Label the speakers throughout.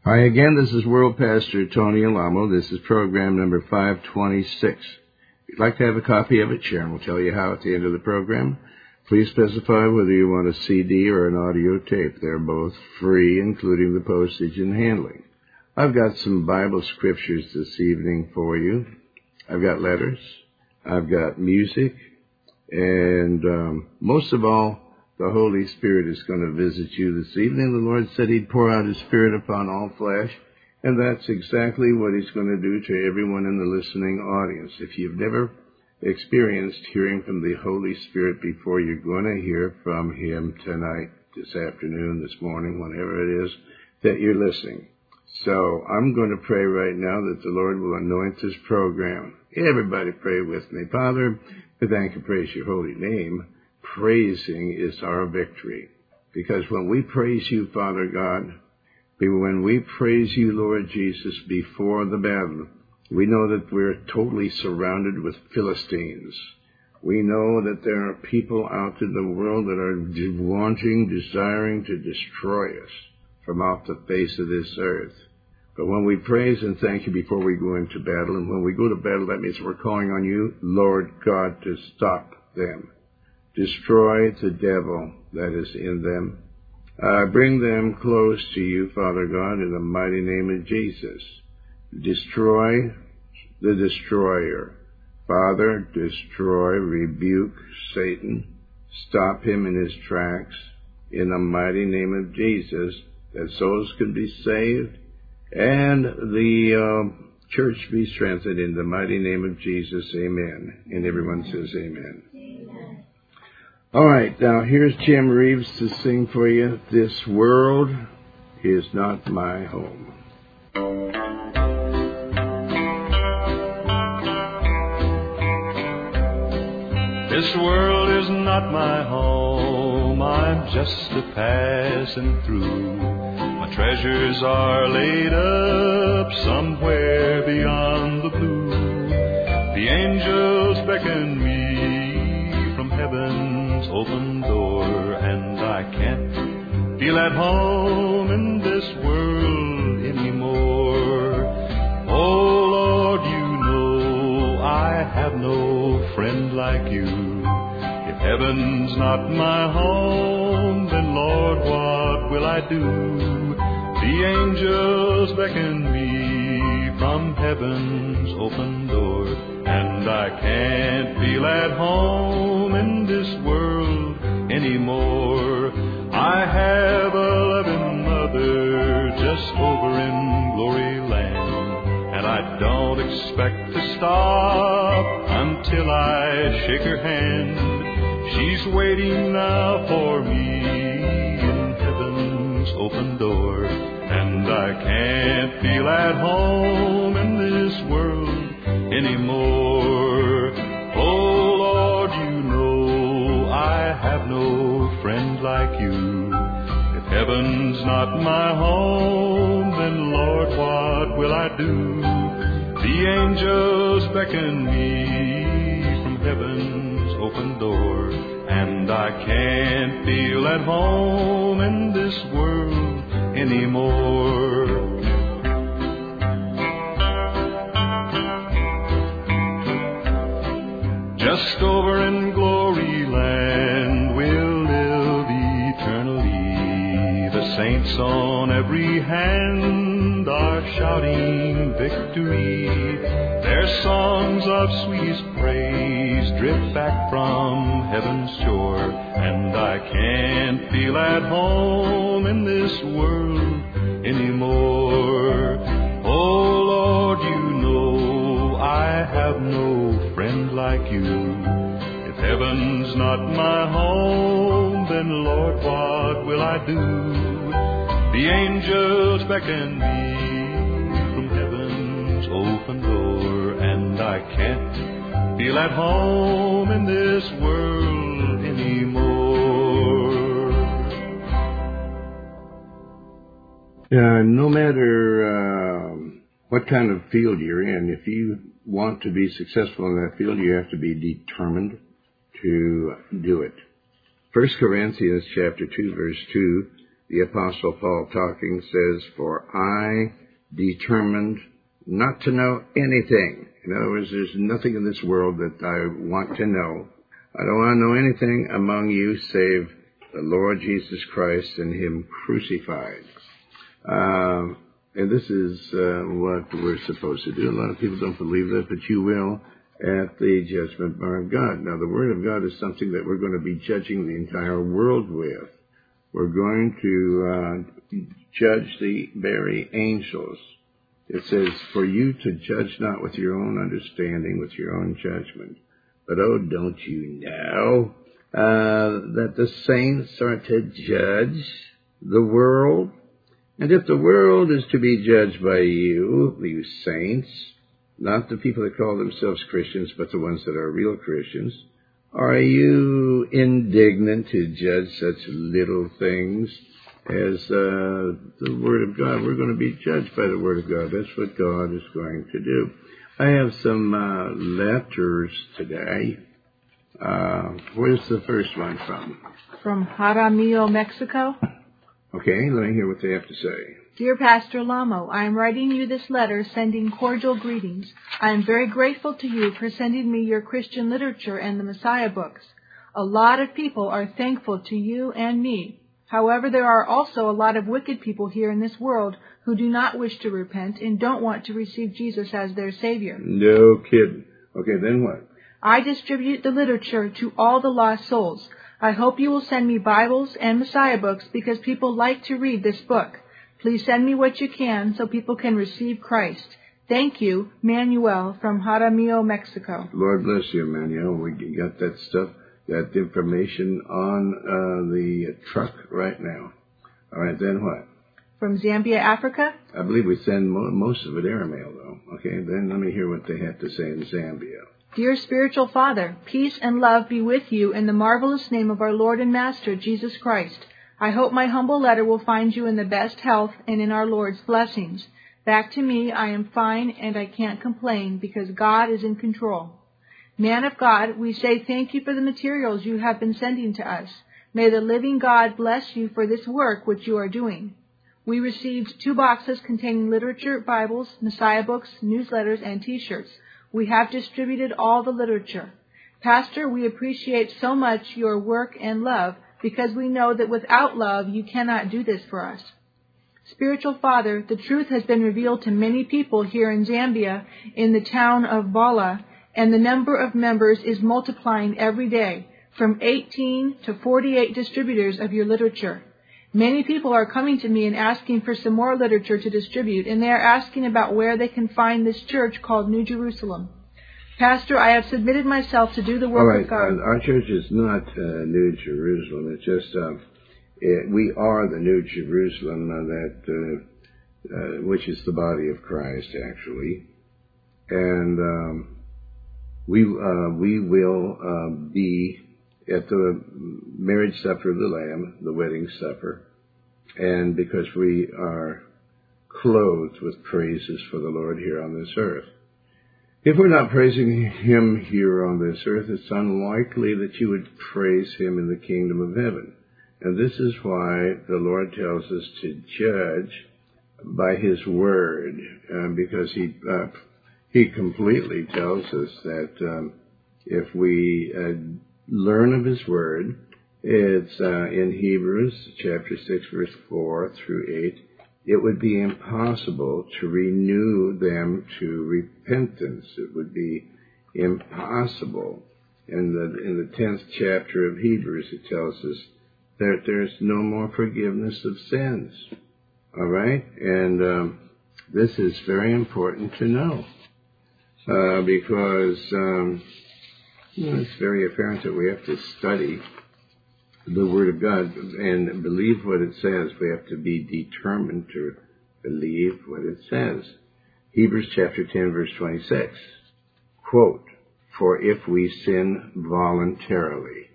Speaker 1: Hi again, this is World Pastor Tony Alamo. This is program number 526. If you'd like to have a copy of it, Sharon will tell you how at the end of the program. Please specify whether you want a CD or an audio tape. They're both free, including the postage and handling. I've got some Bible scriptures this evening for you. I've got letters, I've got music, and most of all, the Holy Spirit is going to visit you this evening. The Lord said He'd pour out His Spirit upon all flesh, and that's exactly what He's going to do to everyone in the listening audience. If you've never experienced hearing from the Holy Spirit before, you're going to hear from Him tonight, this afternoon, this morning, whenever it is that you're listening. So I'm going to pray right now that the Lord will anoint this program. Everybody pray with me. Father, we thank and praise your holy name. Praising is our victory. Because when we praise you, Father God, when we praise you, Lord Jesus, before the battle, we know that we're totally surrounded with Philistines. We know that there are people out in the world that are wanting, desiring to destroy us from off the face of this earth. But when we praise and thank you before we go into battle, and when we go to battle, that means we're calling on you, Lord God, to stop them. Destroy the devil that is in them. Bring them close to you, Father God, in the mighty name of Jesus. Destroy the destroyer. Father, destroy, rebuke Satan. Stop him in his tracks in the mighty name of Jesus, that souls can be saved and the church be strengthened in the mighty name of Jesus. Amen. And everyone says amen. All right, now here's Jim Reeves to sing for you. This world is not my home.
Speaker 2: This world is not my home, I'm just a passing through. My treasures are laid up somewhere beyond the blue. The angels beckon me from heaven's open door, and I can't feel at home in this world anymore. Oh Lord, you know I have no friend like you. If heaven's not my home, then Lord, what will I do? The angels beckon me from heaven's open door, and I can't feel at home in this world anymore. I have a loving mother just over in glory land, and I don't expect to stop until I shake her hand. She's waiting now for me in heaven's open door, and I can't feel at home in this world anymore. Oh Lord, you know I have no friend like you. If heaven's not my home, then Lord, what will I do? The angels beckon me from heaven's open door, and I can't feel at home in this world anymore. Just over in glory land we'll live eternally. The saints on every hand are shouting victory. Their songs of sweetest praise drift back from heaven's shore, and I can't feel at home in this world anymore. Oh Lord, you know I have no friend like you. If heaven's not my home, then Lord, what will I do? The angels beckon me from heaven's open door, and I can't feel at home in this world anymore.
Speaker 1: No matter what kind of field you're in, if you want to be successful in that field, you have to be determined to do it. 1 Corinthians chapter 2, verse 2 The Apostle Paul talking says, "For I determined not to know anything." In other words, there's nothing in this world that I want to know. I don't want to know anything among you save the Lord Jesus Christ and Him crucified. And this is what we're supposed to do. A lot of people don't believe that, but you will at the judgment bar of God. Now, the Word of God is something that we're going to be judging the entire world with. We're going to judge the very angels. It says, "For you to judge not with your own understanding, with your own judgment. But oh, don't you know that the saints are to judge the world? And if the world is to be judged by you saints, not the people that call themselves Christians, but the ones that are real Christians, are you indignant to judge such little things as the Word of God?" We're going to be judged by the Word of God. That's what God is going to do. I have some letters today. Where's the first one from?
Speaker 3: From Jaramillo, Mexico.
Speaker 1: Okay, let me hear what they have to say.
Speaker 3: Dear Pastor Lamo, I am writing you this letter sending cordial greetings. I am very grateful to you for sending me your Christian literature and the Messiah books. A lot of people are thankful to you and me. However, there are also a lot of wicked people here in this world who do not wish to repent and don't want to receive Jesus as their Savior.
Speaker 1: No kidding. Okay, then what?
Speaker 3: I distribute the literature to all the lost souls. I hope you will send me Bibles and Messiah books because people like to read this book. Please send me what you can so people can receive Christ. Thank you, Manuel from Jaramillo, Mexico.
Speaker 1: Lord bless you, Manuel. We got that stuff, that information on the truck right now. All right, then what?
Speaker 3: From Zambia, Africa?
Speaker 1: I believe we send most of it airmail, though. Okay, then let me hear what they have to say in Zambia.
Speaker 3: Dear Spiritual Father, peace and love be with you in the marvelous name of our Lord and Master, Jesus Christ. I hope my humble letter will find you in the best health and in our Lord's blessings. Back to me, I am fine and I can't complain because God is in control. Man of God, we say thank you for the materials you have been sending to us. May the living God bless you for this work which you are doing. We received 2 boxes containing literature, Bibles, Messiah books, newsletters, and T-shirts. We have distributed all the literature. Pastor, we appreciate so much your work and love because we know that without love you cannot do this for us. Spiritual Father, the truth has been revealed to many people here in Zambia in the town of Bala, and the number of members is multiplying every day, from 18 to 48 distributors of your literature. Many people are coming to me and asking for some more literature to distribute, and they are asking about where they can find this church called New Jerusalem. Pastor, I have submitted myself to do the work of God.
Speaker 1: Our church is not New Jerusalem. It's just we are the New Jerusalem, which is the body of Christ, actually, and we will be at the marriage supper of the Lamb, the wedding supper, and because we are clothed with praises for the Lord here on this earth. If we're not praising Him here on this earth, it's unlikely that you would praise Him in the kingdom of heaven. And this is why the Lord tells us to judge by His word, because He completely tells us that if we learn of His word, it's in Hebrews chapter 6, verse 4 through 8, it would be impossible to renew them to repentance. It would be impossible. In the 10th chapter of Hebrews, it tells us that there's no more forgiveness of sins. All right? And this is very important to know because it's very apparent that we have to study the Word of God and believe what it says. We have to be determined to believe what it says. Hebrews chapter 10, verse 26, quote, "For if we sin voluntarily,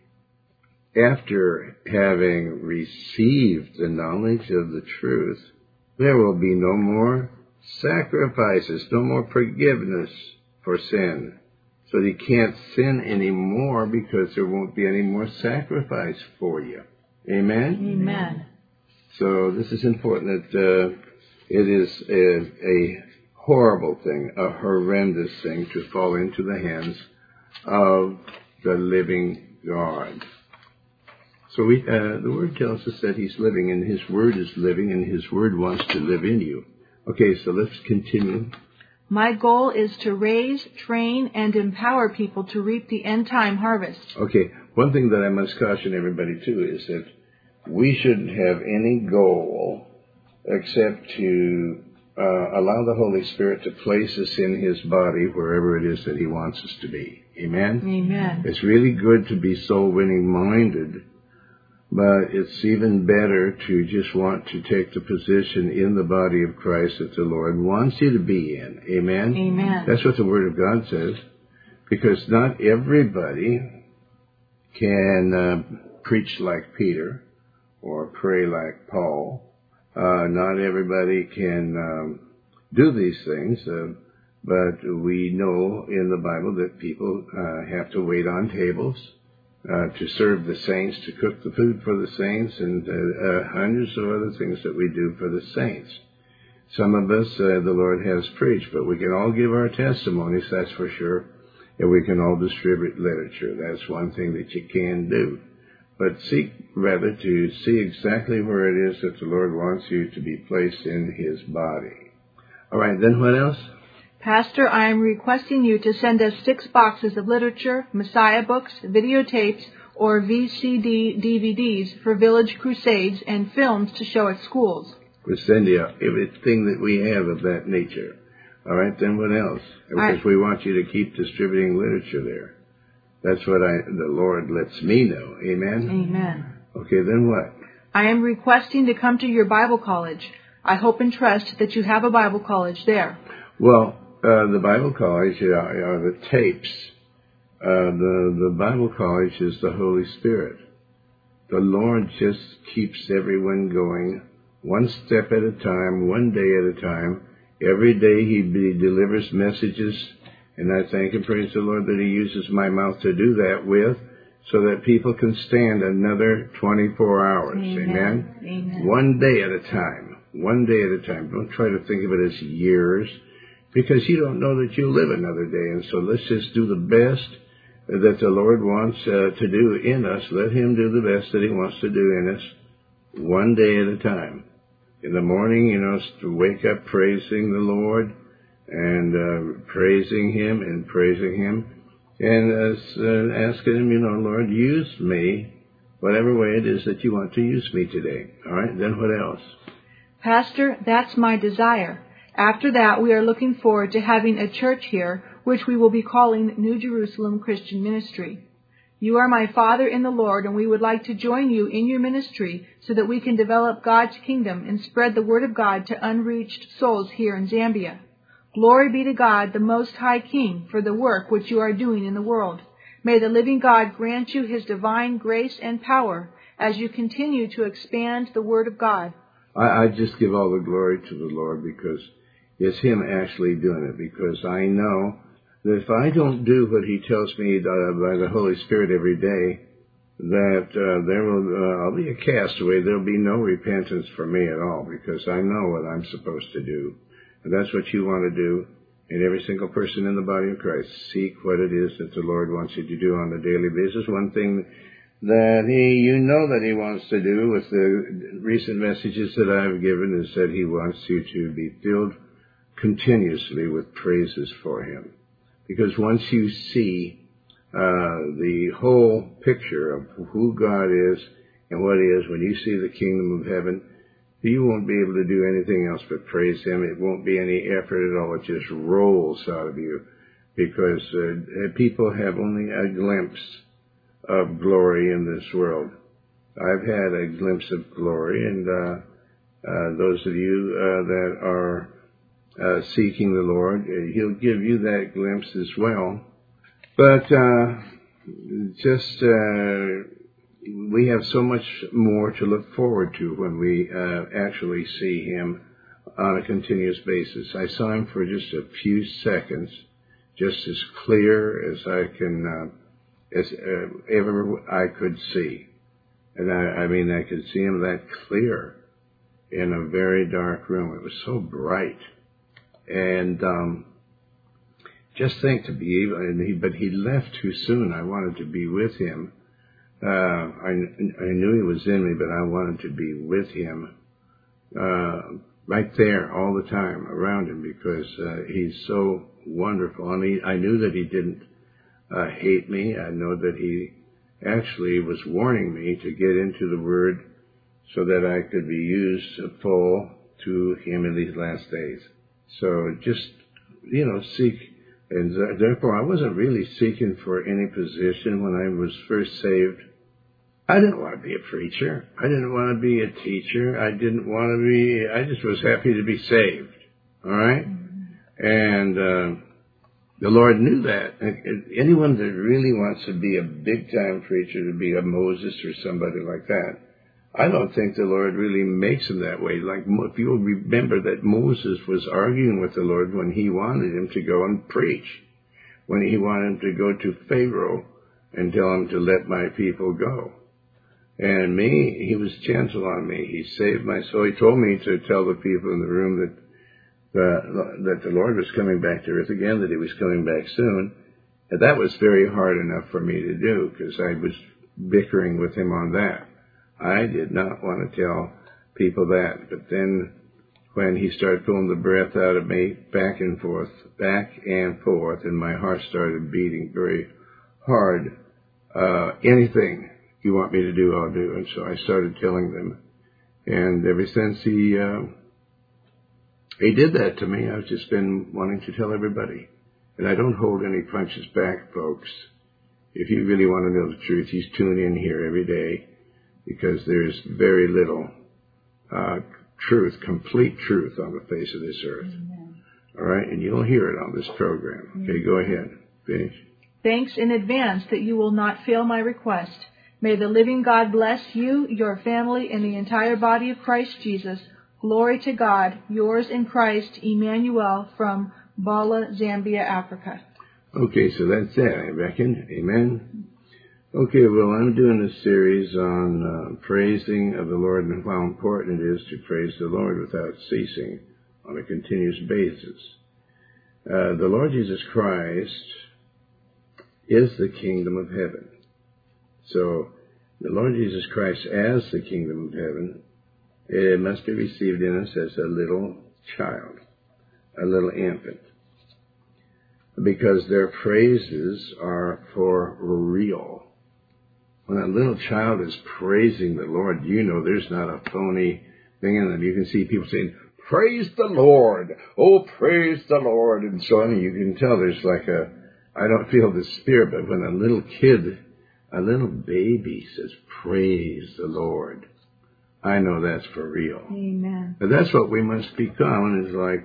Speaker 1: after having received the knowledge of the truth, there will be no more sacrifices, no more forgiveness for sin." So you can't sin anymore because there won't be any more sacrifice for you. Amen?
Speaker 3: Amen.
Speaker 1: So this is important that it is a horrible thing, a horrendous thing to fall into the hands of the living God. So the Word tells us that He's living, and His Word is living, and His Word wants to live in you. Okay, so let's continue.
Speaker 3: My goal is to raise, train, and empower people to reap the end-time harvest.
Speaker 1: Okay, one thing that I must caution everybody too is that we shouldn't have any goal except to allow the Holy Spirit to place us in His body wherever it is that He wants us to be. Amen?
Speaker 3: Amen.
Speaker 1: It's really good to be soul-winning minded, but it's even better to just want to take the position in the body of Christ that the Lord wants you to be in. Amen?
Speaker 3: Amen.
Speaker 1: That's what the Word of God says. Because not everybody can preach like Peter or pray like Paul. Not everybody can do these things, but we know in the Bible that people have to wait on tables to serve the saints, to cook the food for the saints, and hundreds of other things that we do for the saints. Some of us, the Lord has preached, but we can all give our testimonies, that's for sure, and we can all distribute literature. That's one thing that you can do. But seek rather to see exactly where it is that the Lord wants you to be placed in His body. All right, then what else?
Speaker 3: Pastor, I am requesting you to send us 6 boxes of literature, Messiah books, videotapes, or VCD DVDs for Village Crusades and films to show at schools.
Speaker 1: We'll send you everything that we have of that nature. All right, then what else? Because we want you to keep distributing literature there. That's what the Lord lets me know. Amen?
Speaker 3: Amen.
Speaker 1: Okay, then what?
Speaker 3: I am requesting to come to your Bible college. I hope and trust that you have a Bible college there.
Speaker 1: Well, the Bible college are the tapes. The Bible college is the Holy Spirit. The Lord just keeps everyone going one step at a time, one day at a time. Every day He delivers messages, and I thank and praise the Lord that He uses my mouth to do that with, so that people can stand another 24 hours. Amen?
Speaker 3: Amen.
Speaker 1: One day at a time. One day at a time. Don't try to think of it as years, because you don't know that you'll live another day. And so let's just do the best that the Lord wants to do in us. Let Him do the best that He wants to do in us, one day at a time. In the morning, to wake up praising the Lord and praising Him and praising Him, and asking Him, Lord, use me whatever way it is that you want to use me today. All right, then what else?
Speaker 3: Pastor, that's my desire. After that, we are looking forward to having a church here, which we will be calling New Jerusalem Christian Ministry. You are my father in the Lord, and we would like to join you in your ministry so that we can develop God's kingdom and spread the word of God to unreached souls here in Zambia. Glory be to God, the Most High King, for the work which you are doing in the world. May the living God grant you His divine grace and power as you continue to expand the word of God.
Speaker 1: I just give all the glory to the Lord, because it's Him actually doing it, because I know that if I don't do what He tells me by the Holy Spirit every day, that I'll be a castaway. There'll be no repentance for me at all, because I know what I'm supposed to do. And that's what you want to do. And every single person in the body of Christ, seek what it is that the Lord wants you to do on a daily basis. One thing that He wants to do with the recent messages that I've given is that He wants you to be filled continuously with praises for Him. Because once you see the whole picture of who God is and what He is, when you see the kingdom of heaven, you won't be able to do anything else but praise Him. It won't be any effort at all. It just rolls out of you, because people have only a glimpse of glory in this world. I've had a glimpse of glory, and those of you that are seeking the Lord, He'll give you that glimpse as well. But we have so much more to look forward to when we actually see Him on a continuous basis. I saw Him for just a few seconds, just as clear as I can, as ever I could see. And I mean, I could see Him that clear. in a very dark room. It was so bright. And just think to be able, but he left too soon. I wanted to be with him. I knew he was in me, but I wanted to be with him right there all the time around him, because he's so wonderful. And I knew that he didn't hate me. I know that he actually was warning me to get into the Word so that I could be used full to him in these last days. So just, seek. And therefore, I wasn't really seeking for any position when I was first saved. I didn't want to be a preacher. I didn't want to be a teacher. I just was happy to be saved. All right? And the Lord knew that. Anyone that really wants to be a big-time preacher, to be a Moses or somebody like that, I don't think the Lord really makes him that way. Like, if you'll remember that Moses was arguing with the Lord when he wanted him to go and preach, when he wanted him to go to Pharaoh and tell him to let my people go. And me, he was gentle on me. He saved my soul. He told me to tell the people in the room that the Lord was coming back to earth again, that he was coming back soon. And that was very hard enough for me to do, because I was bickering with him on that. I did not want to tell people that. But then when he started pulling the breath out of me, back and forth, and my heart started beating very hard, anything you want me to do, I'll do. And so I started telling them. And ever since he did that to me, I've just been wanting to tell everybody. And I don't hold any punches back, folks. If you really want to know the truth, you tune in here every day, because there's very little truth, complete truth on the face of this earth.
Speaker 3: Amen.
Speaker 1: All right? And you'll hear it on this program. Okay, go ahead. Finish.
Speaker 3: Thanks in advance that you will not fail my request. May the living God bless you, your family, and the entire body of Christ Jesus. Glory to God. Yours in Christ, Emmanuel, from Bala, Zambia, Africa.
Speaker 1: Okay, so that's it, I reckon. Amen. Okay, well, I'm doing a series on praising of the Lord and how important it is to praise the Lord without ceasing on a continuous basis. The Lord Jesus Christ is the kingdom of heaven. So, the Lord Jesus Christ as the kingdom of heaven, it must be received in us as a little child, a little infant, because their praises are for real. When a little child is praising the Lord, there's not a phony thing in them. You can see people saying, "Praise the Lord! Oh, praise the Lord!" and so on. And you can tell there's I don't feel the spirit, but when a little kid, a little baby says, "Praise the Lord," I know that's for real.
Speaker 3: Amen.
Speaker 1: But that's what we must become, is like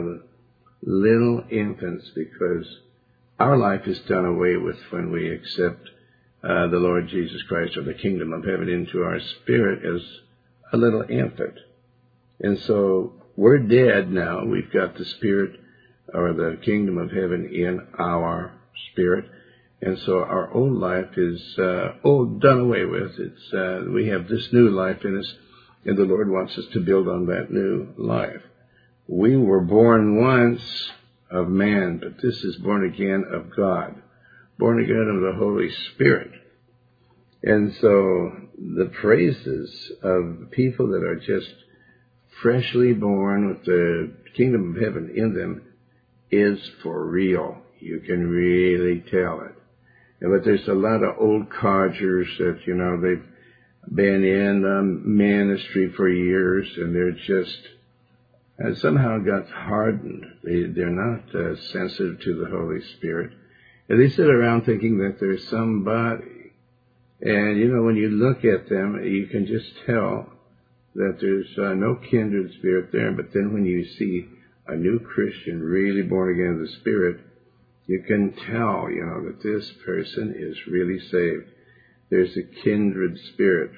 Speaker 1: little infants, because our life is done away with when we accept the Lord Jesus Christ, or the kingdom of heaven, into our spirit as a little infant. And so we're dead now. We've got the spirit, or the kingdom of heaven, in our spirit. And so our old life is done away with. We have this new life in us, and the Lord wants us to build on that new life. We were born once of man, but this is born again of God, born again of the Holy Spirit. And so the praises of people that are just freshly born with the kingdom of heaven in them is for real. You can really tell it. But there's a lot of old codgers that, they've been in ministry for years, and they're just somehow got hardened. They're not sensitive to the Holy Spirit. And they sit around thinking that there's somebody. And, when you look at them, you can just tell that there's no kindred spirit there. But then when you see a new Christian really born again of the Spirit, you can tell, that this person is really saved. There's a kindred spirit.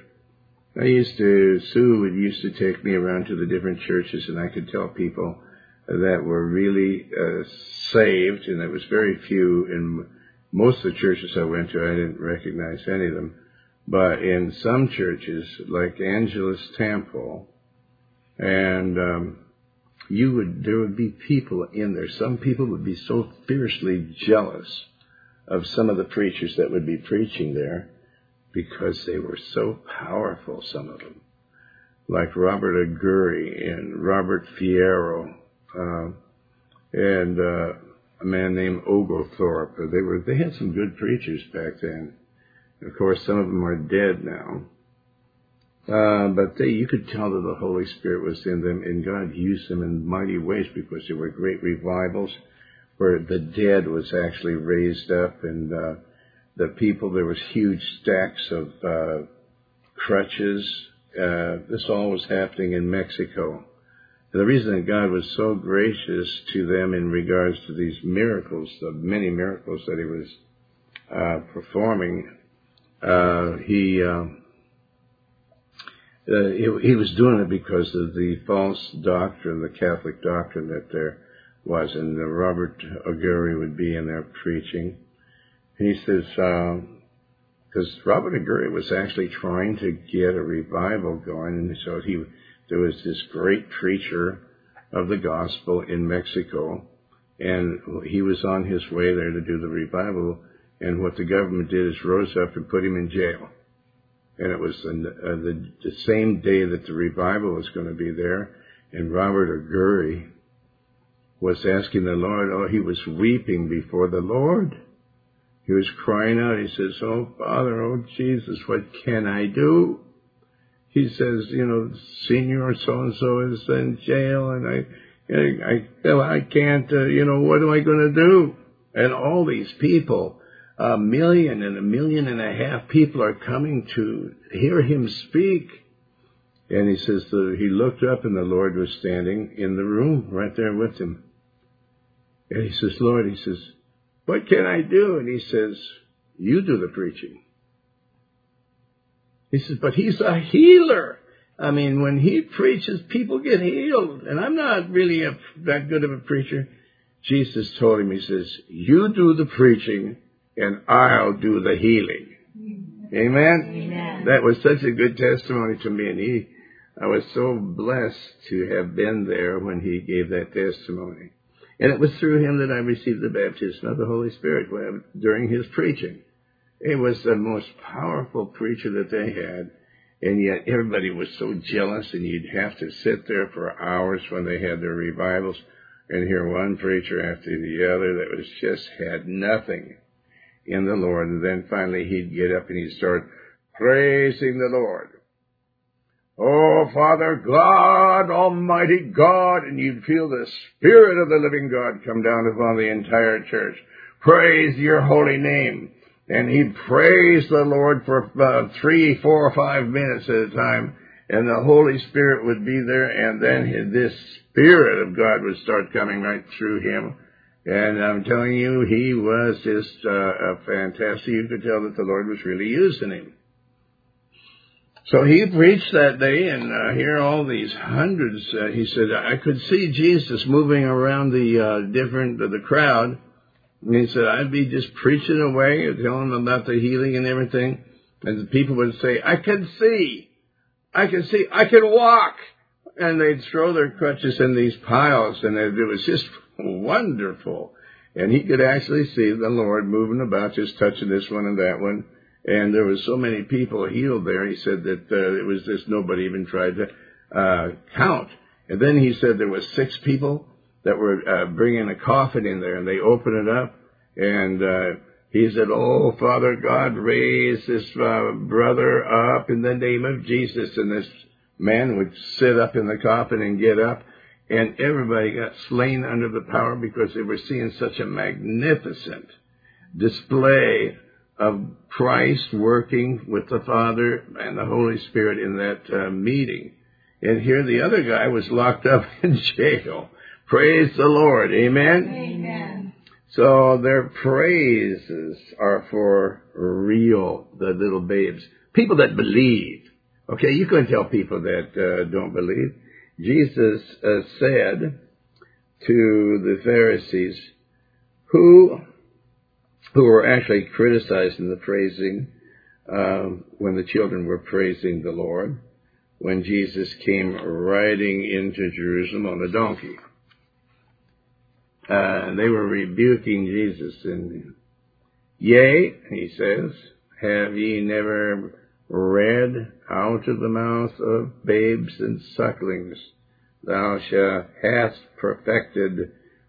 Speaker 1: Sue would used to take me around to the different churches, and I could tell people that were really saved, and there was very few. In most of the churches I went to, I didn't recognize any of them. But in some churches, like Angelus Temple, And there would be people in there. Some people would be so fiercely jealous of some of the preachers that would be preaching there because they were so powerful, some of them. Like Robert Aguirre and Robert Fierro, and a man named Oglethorpe. They had some good preachers back then. And of course, some of them are dead now. But you could tell that the Holy Spirit was in them, and God used them in mighty ways because there were great revivals where the dead was actually raised up, and the people, there was huge stacks of crutches. This all was happening in Mexico. And the reason that God was so gracious to them in regards to these miracles, the many miracles that he was performing, he was doing it because of the false doctrine, the Catholic doctrine that there was. And Robert Aguirre would be in there preaching. And he says, because Robert Aguirre was actually trying to get a revival going, and so there was this great preacher of the gospel in Mexico, and he was on his way there to do the revival, and what the government did is rose up and put him in jail. And it was the same day that the revival was going to be there, and Robert Aguirre was asking the Lord, he was weeping before the Lord. He was crying out. He says, "Oh, Father, oh, Jesus, what can I do?" He says, Senior so-and-so is in jail, and I can't, what am I going to do? And all these people, 1 million and 1.5 million people are coming to hear him speak. And he says that he looked up, and the Lord was standing in the room right there with him. And he says, "Lord," he says, "what can I do?" And he says, "You do the preaching." He says, "But he's a healer. I mean, when he preaches, people get healed. And I'm not really that good of a preacher." Jesus told him, he says, "You do the preaching, and I'll do the healing." Amen? Amen. That was such a good testimony to me. And I was so blessed to have been there when he gave that testimony. And it was through him that I received the baptism of the Holy Spirit during his preaching. He was the most powerful preacher that they had, and yet everybody was so jealous, and you'd have to sit there for hours when they had their revivals and hear one preacher after the other that was just had nothing in the Lord. And then finally he'd get up and he'd start praising the Lord. "Oh, Father God, Almighty God," and you'd feel the Spirit of the living God come down upon the entire church. "Praise your holy name." And he'd praise the Lord for 3, 4, 5 minutes at a time, and the Holy Spirit would be there, and then this Spirit of God would start coming right through him. And I'm telling you, he was just a fantastic. You could tell that the Lord was really using him. So he preached that day, and here all these hundreds, he said, I could see Jesus moving around the crowd. And he said, I'd be just preaching away and telling them about the healing and everything. And the people would say, I can see, I can walk. And they'd throw their crutches in these piles, and it was just wonderful. And he could actually see the Lord moving about, just touching this one and that one. And there was so many people healed there. He said that it was just nobody even tried to count. And then he said there was 6 people that were bringing a coffin in there, and they opened it up. And he said, "Oh, Father God, raise this brother up in the name of Jesus." And this man would sit up in the coffin and get up. And everybody got slain under the power because they were seeing such a magnificent display of Christ working with the Father and the Holy Spirit in that meeting. And here the other guy was locked up in jail. Praise the Lord. Amen?
Speaker 3: Amen.
Speaker 1: So their praises are for real, the little babes. People that believe. Okay, you couldn't tell people that don't believe. Jesus said to the Pharisees, who were actually criticizing the praising when the children were praising the Lord, when Jesus came riding into Jerusalem on a donkey. They were rebuking Jesus, and yea, he says, have ye never read, out of the mouth of babes and sucklings thou hast perfected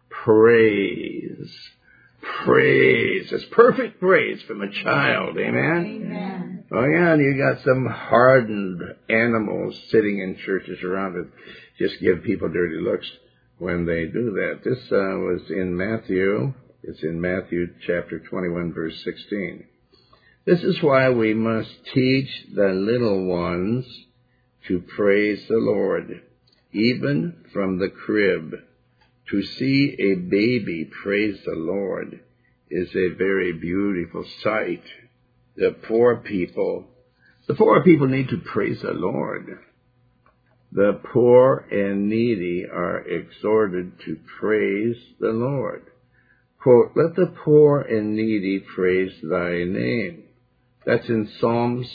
Speaker 1: praise. Praise. It's perfect praise from a child. Amen?
Speaker 3: Amen.
Speaker 1: Oh, yeah, and you got some hardened animals sitting in churches around it. Just give people dirty looks when they do that. This was in Matthew. It's in Matthew chapter 21, verse 16. This is why we must teach the little ones to praise the Lord, even from the crib. To see a baby praise the Lord is a very beautiful sight. The poor people need to praise the Lord. The poor and needy are exhorted to praise the Lord. Quote, let the poor and needy praise thy name. That's in Psalms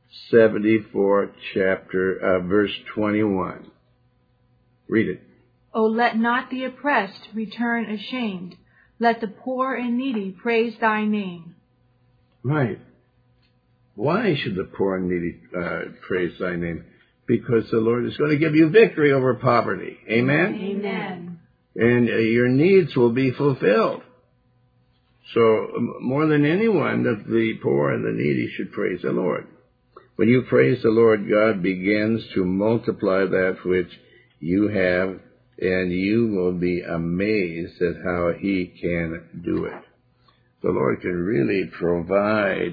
Speaker 1: 74, verse 21. Read it.
Speaker 3: O let not the oppressed return ashamed. Let the poor and needy praise thy name.
Speaker 1: Right. Why should the poor and needy praise thy name? Because the Lord is going to give you victory over poverty. Amen?
Speaker 3: Amen.
Speaker 1: And your needs will be fulfilled. So more than anyone, the poor and the needy should praise the Lord. When you praise the Lord, God begins to multiply that which you have, and you will be amazed at how He can do it. The Lord can really provide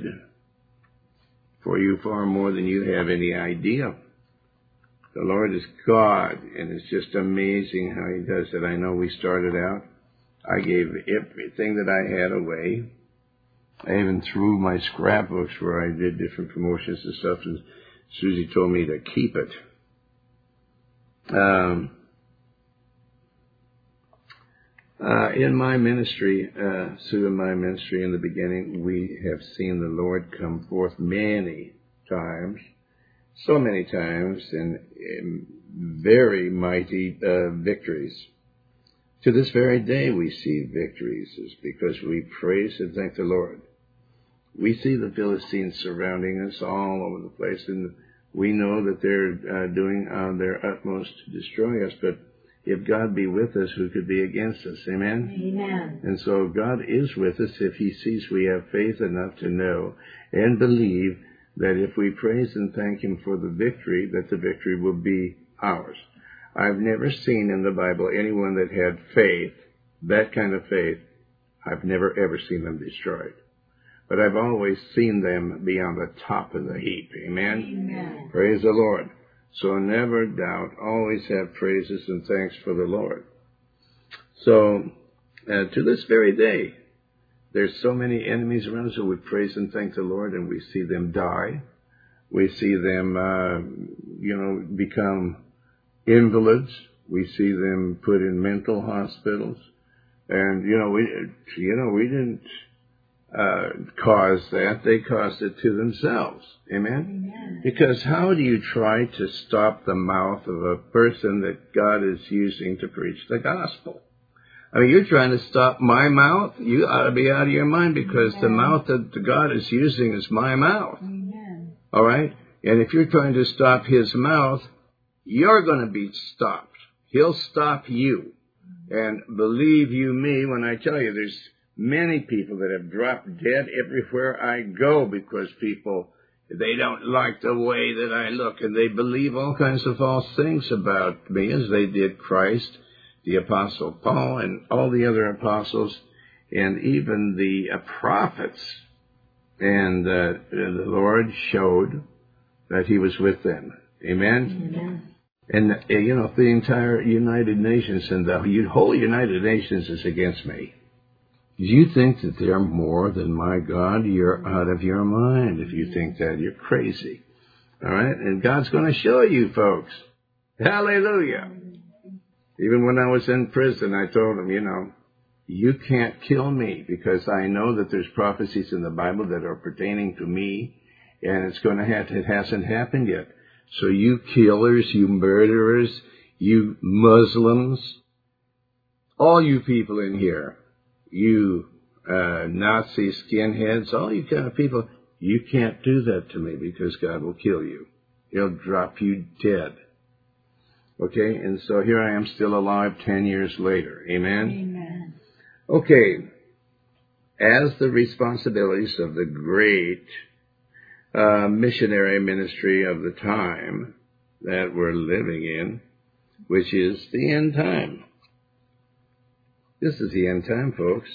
Speaker 1: for you far more than you have any idea. The Lord is God, and it's just amazing how He does it. I know we started out, I gave everything that I had away. I even threw my scrapbooks where I did different promotions and stuff, and Susie told me to keep it. In my ministry, Sue, in my ministry in the beginning, we have seen the Lord come forth many times, so many times, in very mighty victories. To this very day we see victories, is because we praise and thank the Lord. We see the Philistines surrounding us all over the place, and we know that they're doing their utmost to destroy us, but if God be with us, who could be against us? Amen?
Speaker 3: Amen.
Speaker 1: And so God is with us if He sees we have faith enough to know and believe that if we praise and thank Him for the victory, that the victory will be ours. I've never seen in the Bible anyone that had faith, that kind of faith. I've never ever seen them destroyed. But I've always seen them be on the top of the heap. Amen?
Speaker 3: Amen.
Speaker 1: Praise the Lord. So never doubt, always have praises and thanks for the Lord. So, to this very day, there's so many enemies around us who would praise and thank the Lord, and we see them die. We see them, become invalids. We see them put in mental hospitals. And, we didn't cause that. They caused it to themselves. Amen?
Speaker 3: Amen.
Speaker 1: Because how do you try to stop the mouth of a person that God is using to preach the gospel? I mean, you're trying to stop my mouth? You ought to be out of your mind, because the mouth that God is using is my mouth.
Speaker 3: Amen.
Speaker 1: All right? And if you're trying to stop His mouth, you're going to be stopped. He'll stop you. And believe you me when I tell you, there's many people that have dropped dead everywhere I go because people, they don't like the way that I look, and they believe all kinds of false things about me, as they did Christ, the Apostle Paul, and all the other apostles, and even the prophets. And the Lord showed that He was with them. Amen?
Speaker 3: Amen.
Speaker 1: And, the entire United Nations and the whole United Nations is against me. Do you think that they're more than my God? You're out of your mind if you think that. You're crazy. All right? And God's going to show you, folks. Hallelujah. Even when I was in prison, I told him, you can't kill me, because I know that there's prophecies in the Bible that are pertaining to me, and it's going to happen. It hasn't happened yet. So you killers, you murderers, you Muslims, all you people in here, you Nazi skinheads, all you kind of people, you can't do that to me because God will kill you. He'll drop you dead. Okay, and so here I am still alive 10 years later. Amen?
Speaker 3: Amen.
Speaker 1: Okay, as the responsibilities of the great missionary ministry of the time that we're living in, which is the end time. This is the end time, folks.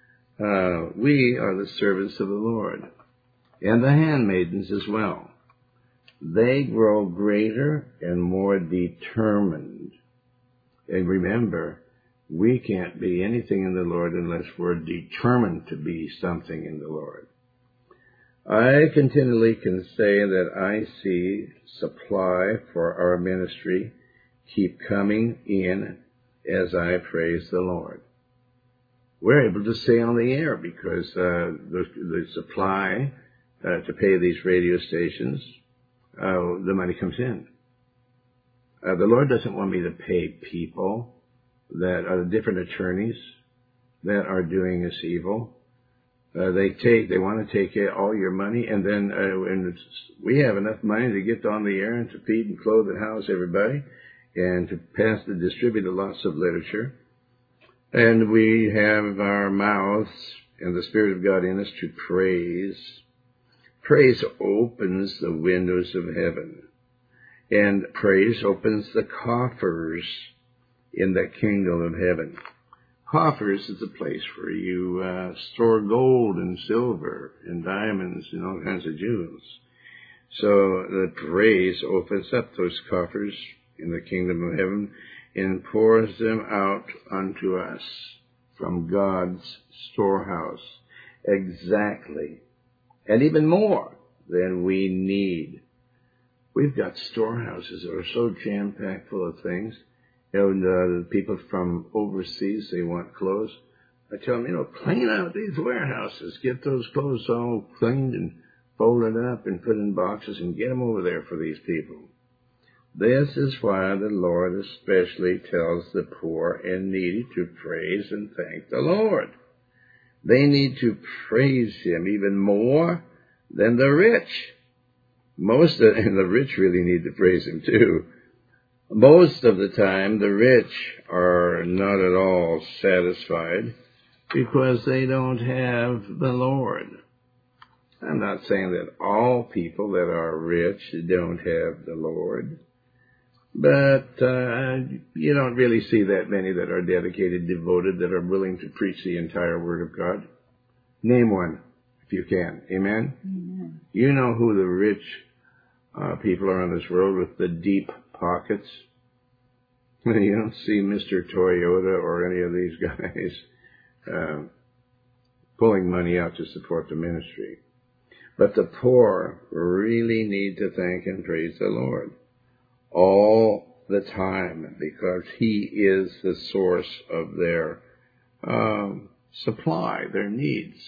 Speaker 1: We are the servants of the Lord, and the handmaidens as well. They grow greater and more determined. And remember, we can't be anything in the Lord unless we're determined to be something in the Lord. I continually can say that I see supply for our ministry keep coming in as I praise the Lord. We're able to stay on the air because the supply to pay these radio stations, the money comes in. The Lord doesn't want me to pay people that are different attorneys that are doing us evil. They want to take all your money, and then we have enough money to get on the air and to feed and clothe and house everybody, and to distribute lots of literature. And we have our mouths and the Spirit of God in us to praise. Praise opens the windows of heaven, and praise opens the coffers in the kingdom of heaven. Coffers is a place where you store gold and silver and diamonds and all kinds of jewels. So the praise opens up those coffers in the kingdom of heaven and pours them out unto us from God's storehouse exactly, and even more than we need. We've got storehouses that are so jam-packed full of things. And the people from overseas, they want clothes. I tell them, clean out these warehouses. Get those clothes all cleaned and folded up and put in boxes and get them over there for these people. This is why the Lord especially tells the poor and needy to praise and thank the Lord. They need to praise Him even more than the rich. And the rich really need to praise Him too. Most of the time, the rich are not at all satisfied because they don't have the Lord. I'm not saying that all people that are rich don't have the Lord, but you don't really see that many that are dedicated, devoted, that are willing to preach the entire Word of God. Name one, if you can. Amen? Amen. You know who the rich people are in this world with the deep pockets. You don't see Mr. Toyota or any of these guys pulling money out to support the ministry. But the poor really need to thank and praise the Lord all the time because He is the source of their supply, their needs.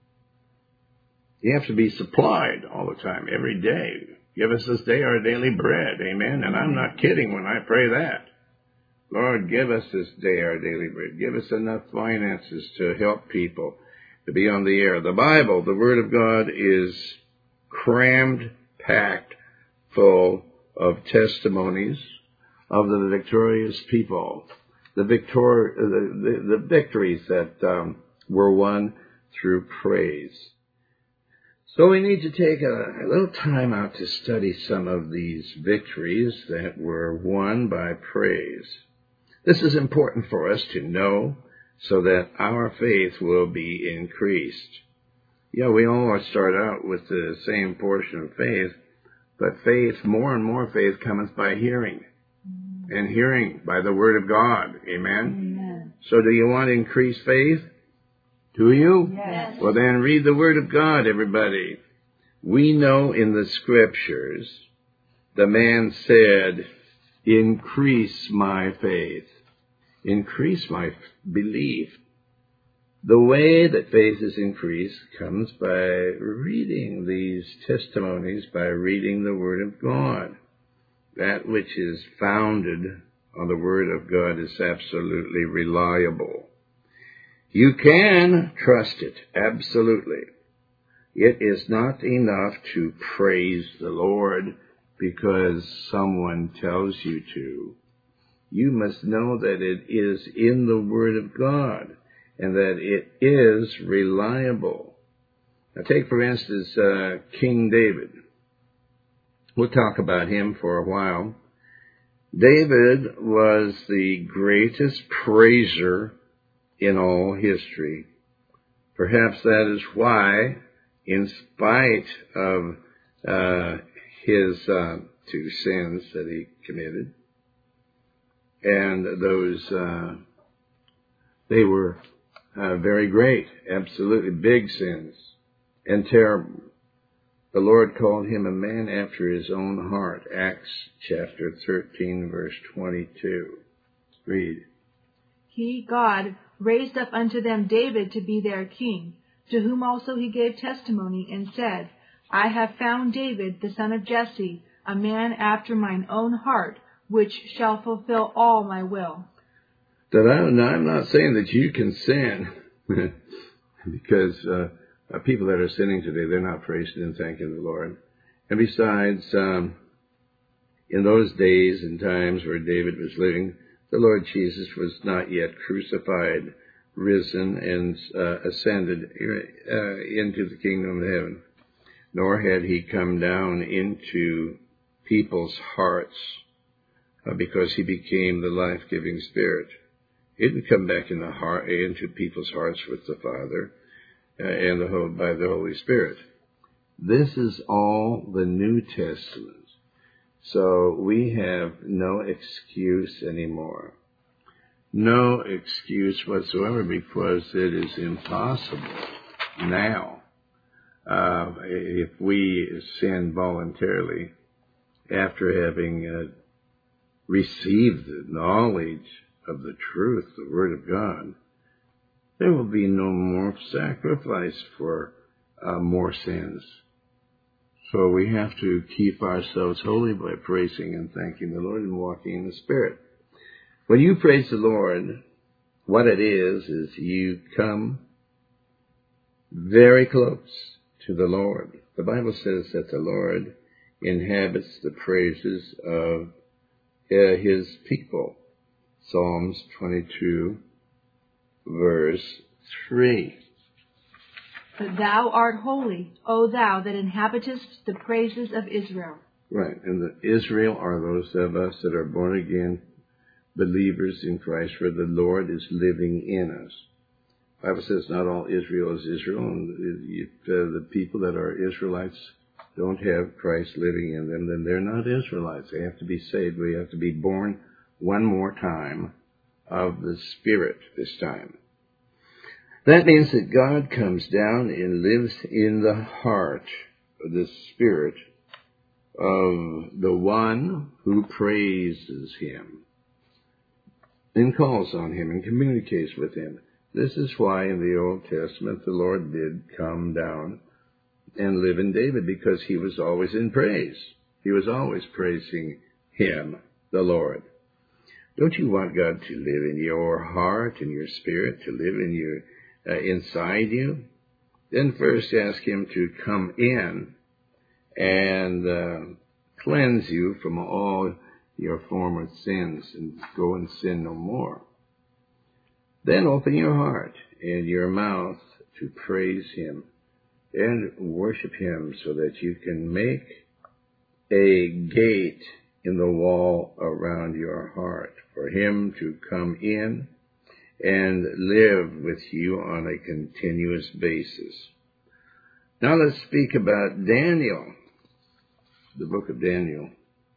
Speaker 1: You have to be supplied all the time, every day. Give us this day our daily bread. Amen. And I'm not kidding when I pray that. Lord, give us this day our daily bread. Give us enough finances to help people to be on the air. The Bible, the Word of God, is crammed, packed, full of testimonies of the victorious people, the victories that were won through praise. So we need to take a little time out to study some of these victories that were won by praise. This is important for us to know so that our faith will be increased. Yeah, we all start out with the same portion of faith, but faith, more and more faith cometh by hearing, and hearing by the Word of God. Amen? Amen. So do you want increased faith? Do you?
Speaker 3: Yes.
Speaker 1: Well, then read the Word of God, everybody. We know in the Scriptures, the man said, increase my faith. Increase my belief. The way that faith is increased comes by reading these testimonies, by reading the Word of God. That which is founded on the Word of God is absolutely reliable. You can trust it, absolutely. It is not enough to praise the Lord because someone tells you to. You must know that it is in the Word of God and that it is reliable. Now take, for instance, King David. We'll talk about him for a while. David was the greatest praiser in all history. Perhaps that is why, in spite of his 2 sins that he committed, and those, they were very great, absolutely big sins, and terrible. The Lord called him a man after his own heart. Acts chapter 13, verse 22. Read.
Speaker 3: He, God, raised up unto them David to be their king, to whom also he gave testimony, and said, I have found David, the son of Jesse, a man after mine own heart, which shall fulfill all my will.
Speaker 1: Now, I'm not saying that you can sin, because people that are sinning today, they're not praising and thanking the Lord. And besides, in those days and times where David was living, the Lord Jesus was not yet crucified, risen, and ascended into the kingdom of heaven, nor had he come down into people's hearts because he became the life-giving Spirit. He didn't come back into people's hearts with the Father and by the Holy Spirit. This is all the New Testament. So we have no excuse anymore. No excuse whatsoever, because it is impossible now. If we sin voluntarily after having received the knowledge of the truth, the Word of God, there will be no more sacrifice for more sins. So we have to keep ourselves holy by praising and thanking the Lord and walking in the Spirit. When you praise the Lord, what it is you come very close to the Lord. The Bible says that the Lord inhabits the praises of His people. Psalms 22, verse 3.
Speaker 3: But thou art holy, O thou that inhabitest the praises of Israel.
Speaker 1: Right, and the Israel are those of us that are born again believers in Christ, where the Lord is living in us. The Bible says not all Israel is Israel, and if the people that are Israelites don't have Christ living in them, then they're not Israelites. They have to be saved. We have to be born one more time of the Spirit this time. That means that God comes down and lives in the heart of the Spirit of the one who praises Him and calls on Him and communicates with Him. This is why in the Old Testament the Lord did come down and live in David, because he was always in praise. He was always praising Him, the Lord. Don't you want God to live in your heart and your spirit, to live in your inside you? Then first ask Him to come in and cleanse you from all your former sins and go and sin no more. Then open your heart and your mouth to praise Him and worship Him, so that you can make a gate in the wall around your heart for Him to come in and live with you on a continuous basis. Now let's speak about Daniel, the book of Daniel.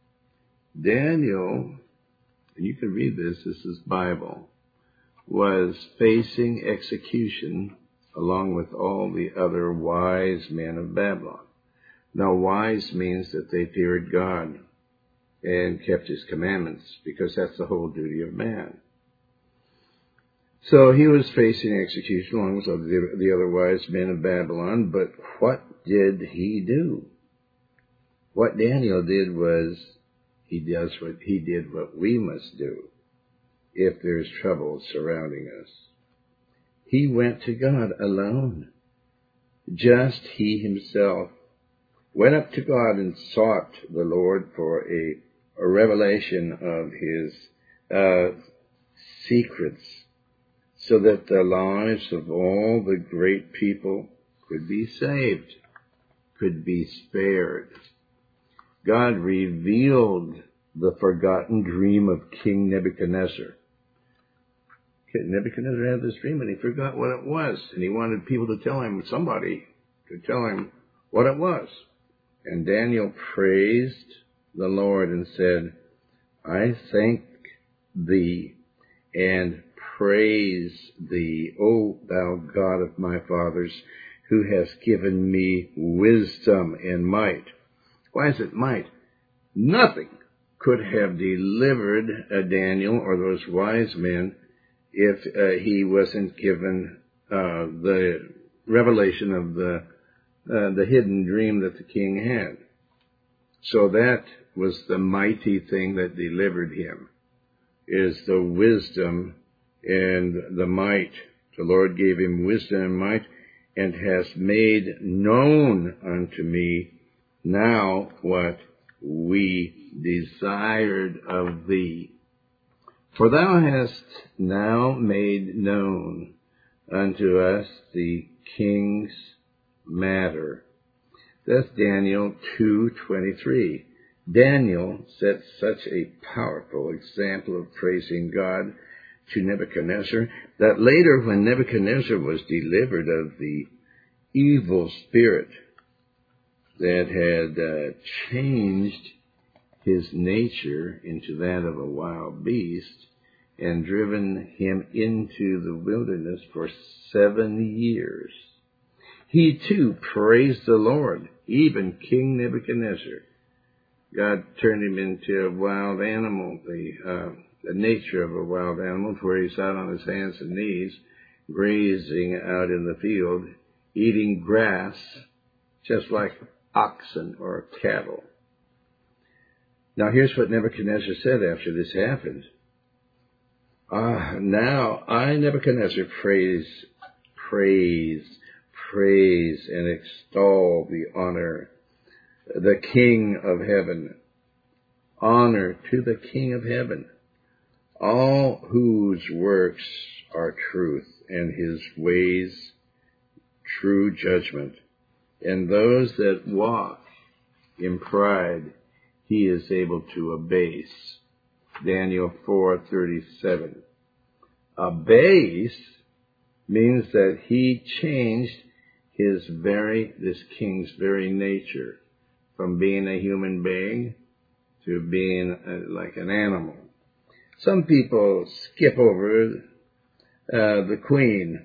Speaker 1: Daniel, and you can read this is Bible, was facing execution along with all the other wise men of Babylon. Now, wise means that they feared God and kept His commandments, because that's the whole duty of man. So he was facing execution along with the other wise men of Babylon, but what did he do? What Daniel did was he did what we must do if there's trouble surrounding us. He went to God alone. Just he himself went up to God and sought the Lord for a revelation of his secrets, so that the lives of all the great people could be saved, could be spared. God revealed the forgotten dream of King Nebuchadnezzar. Nebuchadnezzar had this dream and he forgot what it was, and he wanted people to tell him, somebody to tell him what it was. And Daniel praised the Lord and said, I thank thee and praise thee, O thou God of my fathers, who hast given me wisdom and might. Why is it might? Nothing could have delivered Daniel or those wise men if he wasn't given the revelation of the hidden dream that the king had. So that was the mighty thing that delivered him, is the wisdom and the might. The Lord gave him wisdom and might, and has made known unto me now what we desired of thee. For thou hast now made known unto us the king's matter. That's Daniel 2:23. Daniel set such a powerful example of praising God to Nebuchadnezzar that later, when Nebuchadnezzar was delivered of the evil spirit that had changed his nature into that of a wild beast and driven him into the wilderness for 7 years, he too praised the Lord, even King Nebuchadnezzar. God turned him into a wild animal, the nature of a wild animal, where he's out on his hands and knees, grazing out in the field, eating grass, just like oxen or cattle. Now here's what Nebuchadnezzar said after this happened. Now I, Nebuchadnezzar, praise, and extol the King of heaven. Honor to the King of heaven, all whose works are truth, and his ways true judgment. And those that walk in pride he is able to abase. Daniel 4:37. Abase means that he changed this king's very nature from being a human being to being like an animal. Some people skip over the queen,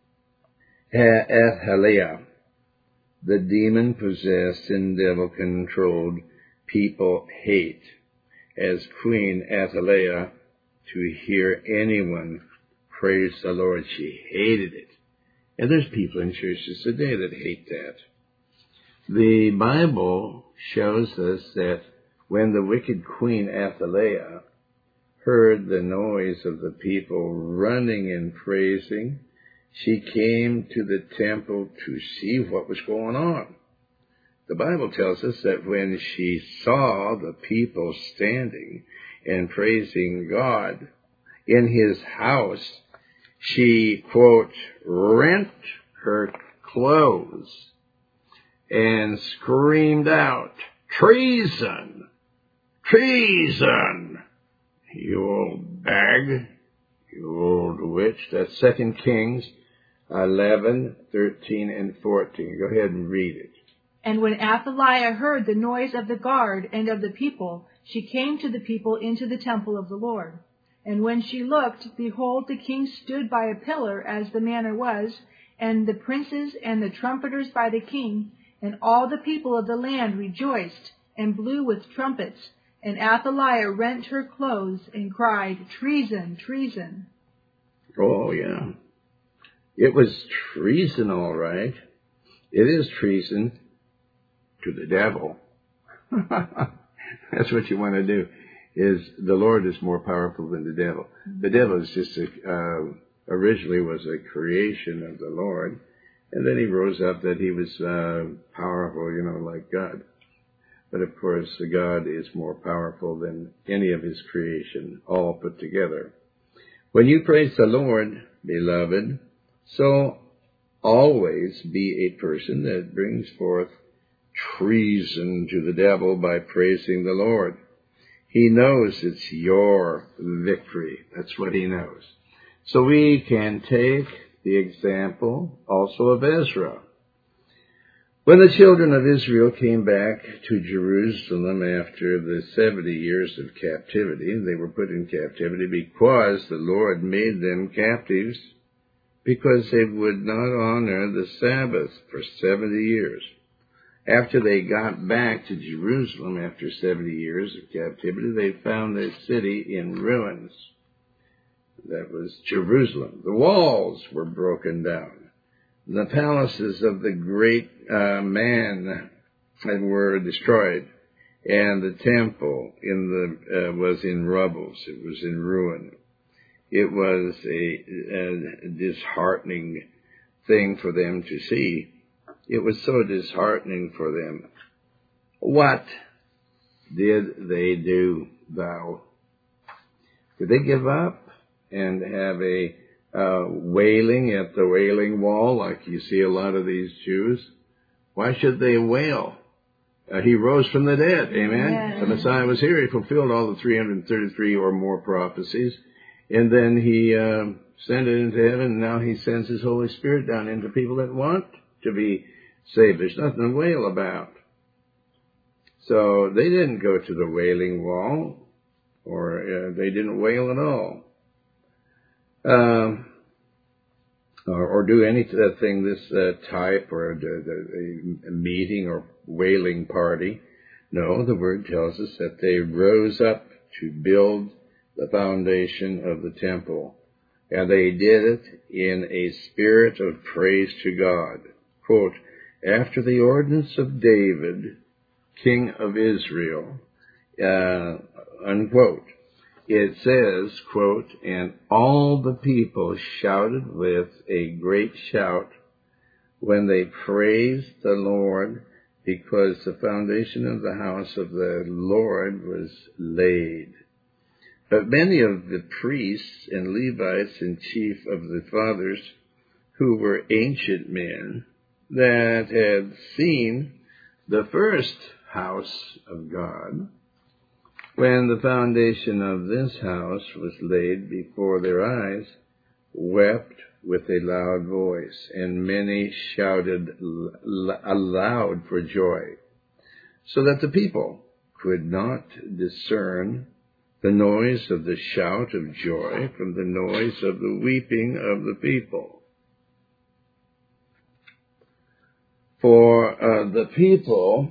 Speaker 1: Athaliah, the demon-possessed and devil-controlled people hate as Queen Athaliah to hear anyone praise the Lord. She hated it. And there's people in churches today that hate that. The Bible shows us that when the wicked Queen Athaliah heard the noise of the people running and praising, she came to the temple to see what was going on. The Bible tells us that when she saw the people standing and praising God in his house, she, quote, rent her clothes and screamed out, "Treason! Treason! You old bag, you old witch." That's 2 Kings 11:13 and 14. Go ahead and read it.
Speaker 3: And when Athaliah heard the noise of the guard and of the people, she came to the people into the temple of the Lord. And when she looked, behold, the king stood by a pillar, as the manner was, and the princes and the trumpeters by the king, and all the people of the land rejoiced and blew with trumpets. And Athaliah rent her clothes and cried, "Treason, treason."
Speaker 1: Oh, yeah. It was treason, all right. It is treason to the devil. That's what you want to do. Is the Lord is more powerful than the devil. The devil is just originally was a creation of the Lord, and then he rose up that he was powerful, like God. But of course, God is more powerful than any of his creation, all put together. When you praise the Lord, beloved, so always be a person that brings forth treason to the devil by praising the Lord. He knows it's your victory. That's what he knows. So we can take the example also of Ezra. When the children of Israel came back to Jerusalem after the 70 years of captivity, they were put in captivity because the Lord made them captives because they would not honor the Sabbath for 70 years. After they got back to Jerusalem after 70 years of captivity, they found their city in ruins. That was Jerusalem. The walls were broken down. The palaces of the great man were destroyed, and the temple was in rubbles. It was in ruin. It was a disheartening thing for them to see. It was so disheartening for them. What did they do, thou? Did they give up and have a wailing at the Wailing Wall like you see a lot of these Jews? Why should they wail? He rose from the dead, amen?
Speaker 3: Yes.
Speaker 1: The Messiah was here. He fulfilled all the 333 or more prophecies. And then he ascended into heaven, and now he sends his Holy Spirit down into people that want to be saved. There's nothing to wail about. So they didn't go to the Wailing Wall, or they didn't wail at all. Or do anything this type, or a meeting or wailing party. No, the Word tells us that they rose up to build the foundation of the temple. And they did it in a spirit of praise to God. Quote, after the ordinance of David, king of Israel, unquote. It says, quote, and all the people shouted with a great shout when they praised the Lord, because the foundation of the house of the Lord was laid. But many of the priests and Levites and chief of the fathers, who were ancient men, that had seen the first house of God, when the foundation of this house was laid before their eyes, wept with a loud voice, and many shouted aloud for joy, so that the people could not discern the noise of the shout of joy from the noise of the weeping of the people. For the people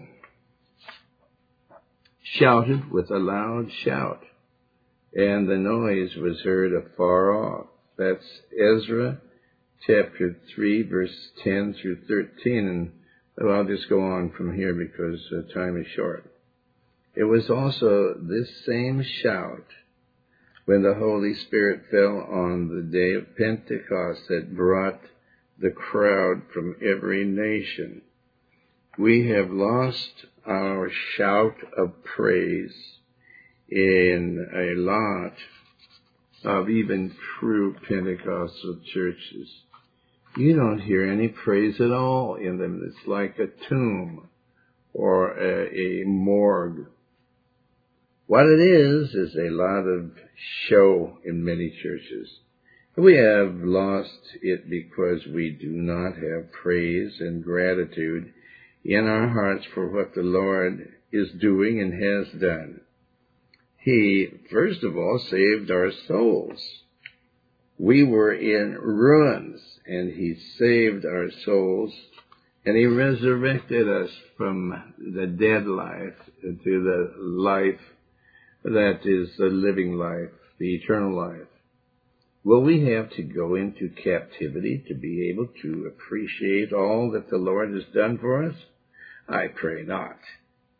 Speaker 1: shouted with a loud shout, and the noise was heard afar off. That's Ezra chapter 3, verse 10 through 13. And I'll just go on from here because time is short. It was also this same shout when the Holy Spirit fell on the day of Pentecost that brought the crowd from every nation. We have lost our shout of praise in a lot of even true Pentecostal churches. You don't hear any praise at all in them. It's like a tomb or a morgue. What it is a lot of show in many churches. We have lost it because we do not have praise and gratitude in our hearts for what the Lord is doing and has done. He, first of all, saved our souls. We were in ruins, and He saved our souls, and He resurrected us from the dead life to the life that is the living life, the eternal life. Will we have to go into captivity to be able to appreciate all that the Lord has done for us? I pray not.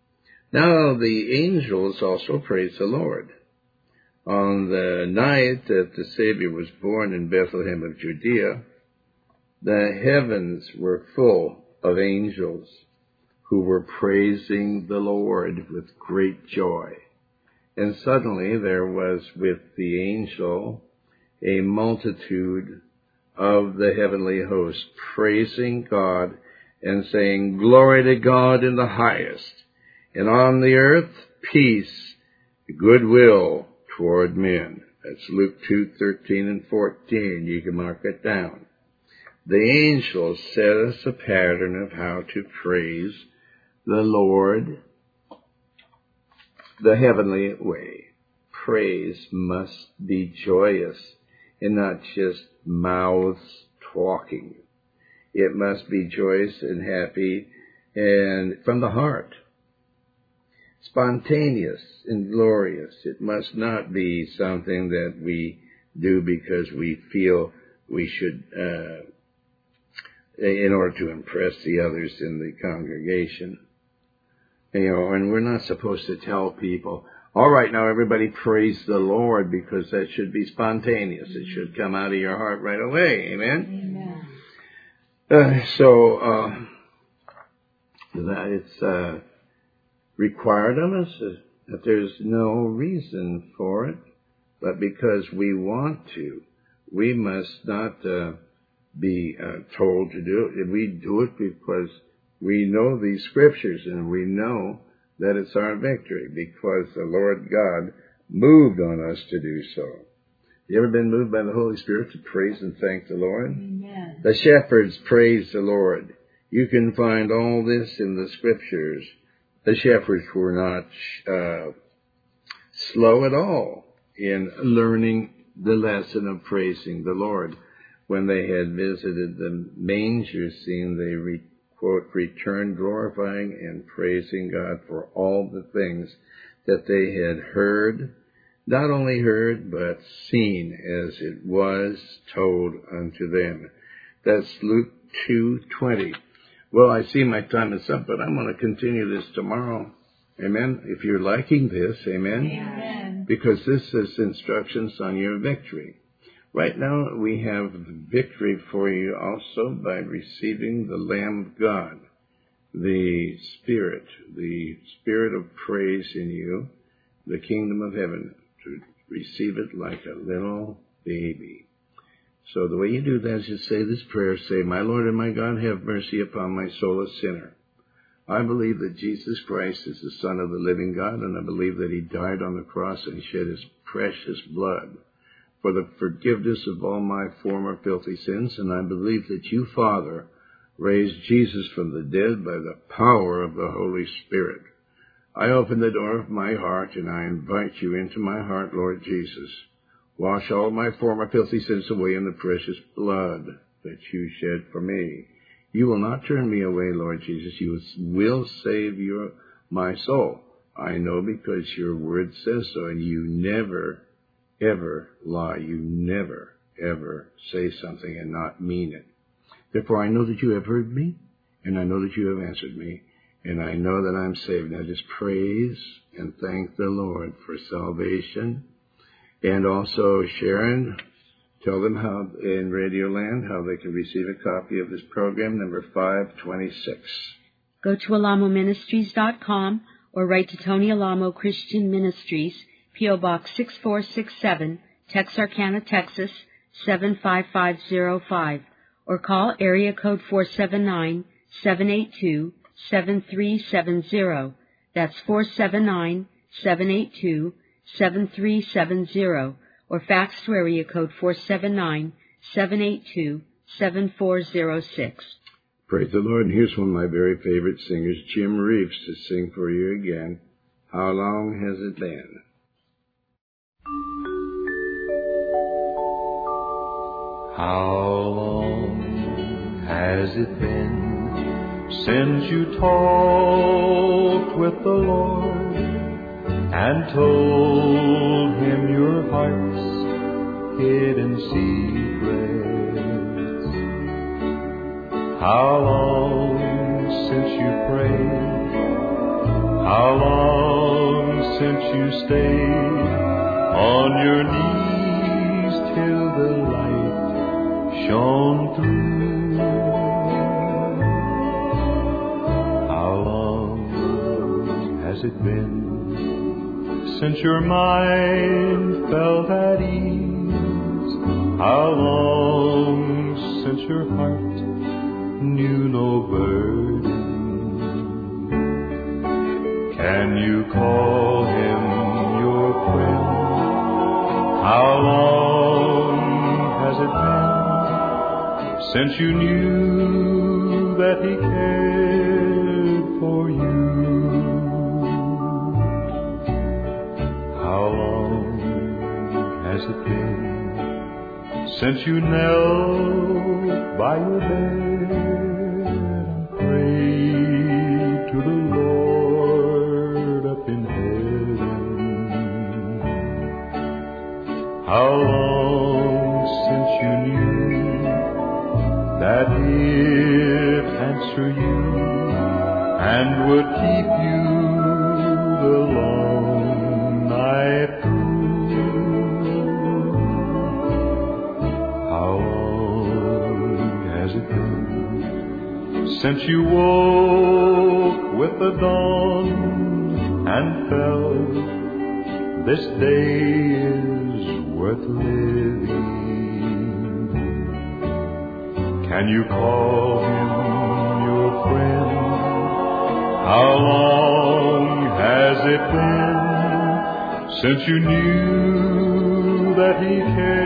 Speaker 1: Now the angels also praised the Lord. On the night that the Savior was born in Bethlehem of Judea, the heavens were full of angels who were praising the Lord with great joy. And suddenly there was with the angel a multitude of the heavenly host praising God and saying, "Glory to God in the highest, and on the earth peace, goodwill toward men." That's Luke 2:13 and 14. You can mark it down. The angels set us a pattern of how to praise the Lord the heavenly way. Praise must be joyous and not just mouths talking. It must be joyous and happy and from the heart. Spontaneous and glorious. It must not be something that we do because we feel we should, in order to impress the others in the congregation. And we're not supposed to tell people, "All right, now everybody praise the Lord," because that should be spontaneous. It should come out of your heart right away. Amen? Amen. That it's required of us, that there's no reason for it, but because we want to. We must not be told to do it. We do it because we know these scriptures and we know that it's our victory because the Lord God moved on us to do so. You ever been moved by the Holy Spirit to praise and thank the Lord?
Speaker 3: Amen.
Speaker 1: The shepherds praised the Lord. You can find all this in the scriptures. The shepherds were not slow at all in learning the lesson of praising the Lord. When they had visited the manger scene, they quote, returned glorifying and praising God for all the things that they had heard, not only heard, but seen as it was told unto them. That's Luke 2:20. Well, I see my time is up, but I'm going to continue this tomorrow. Amen. If you're liking this, amen.
Speaker 3: Amen.
Speaker 1: Because this is instructions on your victory. Right now, we have victory for you also by receiving the Lamb of God, the Spirit of praise in you, the kingdom of heaven, to receive it like a little baby. So the way you do that is just say this prayer, say, "My Lord and my God, have mercy upon my soul, a sinner. I believe that Jesus Christ is the Son of the living God, and I believe that he died on the cross and shed his precious blood for the forgiveness of all my former filthy sins, and I believe that you, Father, raised Jesus from the dead by the power of the Holy Spirit. I open the door of my heart, and I invite you into my heart, Lord Jesus. Wash all my former filthy sins away in the precious blood that you shed for me. You will not turn me away, Lord Jesus. You will save my soul. I know because your word says so, and you never ever lie. You never, ever say something and not mean it. Therefore, I know that you have heard me, and I know that you have answered me, and I know that I'm saved." Now just praise and thank the Lord for salvation. And also, Sharon, tell them how, in Radio Land, how they can receive a copy of this program, number 526.
Speaker 4: Go to alamoministries.com or write to Tony Alamo Christian Ministries, P.O. Box 6467, Texarkana, Texas, 75505, or call area code 479-782-7370. That's 479-782-7370, or fax to area code 479-782-7406.
Speaker 1: Praise the Lord. And here's one of my very favorite singers, Jim Reeves, to sing for you again. How long has it been?
Speaker 2: How long has it been since you talked with the Lord and told him your heart's hidden secrets? How long since you prayed? How long since you stayed on your knees till the light shone through? How long has it been since your mind felt at ease? How long since your heart knew no burden? Can you call him your friend? How long has it been since you knew that he cared for you? How long has it been since you knelt by your bed and prayed to the Lord up in heaven? How long since you knew that He'd answer you and would keep you the long night through? How long has it been since you woke with the dawn and felt this day is worth living? Can you call him your friend? How long has it been since you knew that he cared